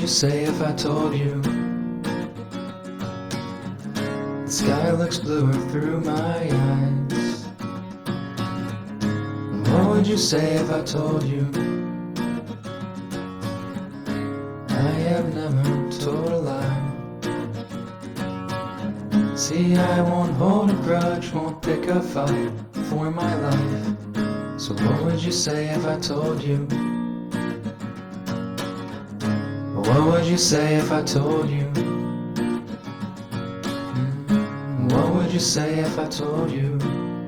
you say if I told you the sky looks bluer through my eyes? And what would you say if I told you I have never told a lie? See, I won't hold a grudge, won't pick a fight for my life. So what would you say if I told you? What would you say if I told you? What would you say if I told you?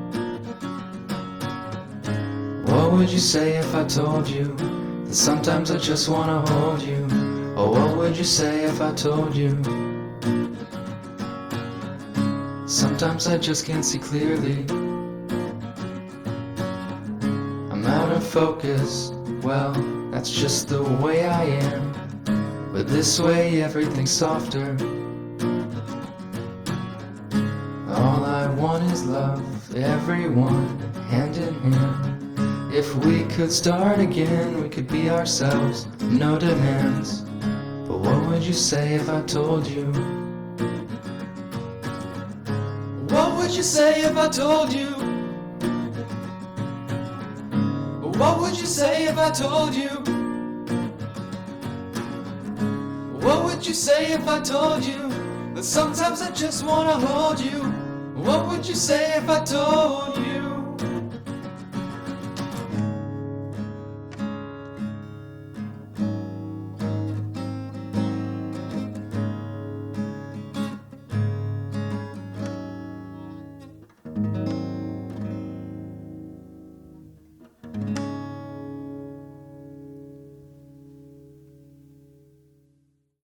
What would you say if I told you that sometimes I just wanna hold you? Or what would you say if I told you sometimes I just can't see clearly? I'm out of focus, well, that's just the way I am. But this way everything's softer. All I want is love, everyone, hand in hand. If we could start again, we could be ourselves, no demands. But what would you say if I told you? What would you say if I told you? What would you say if I told you? What would you say if I told you that sometimes I just wanna hold you? What would you say if I told you?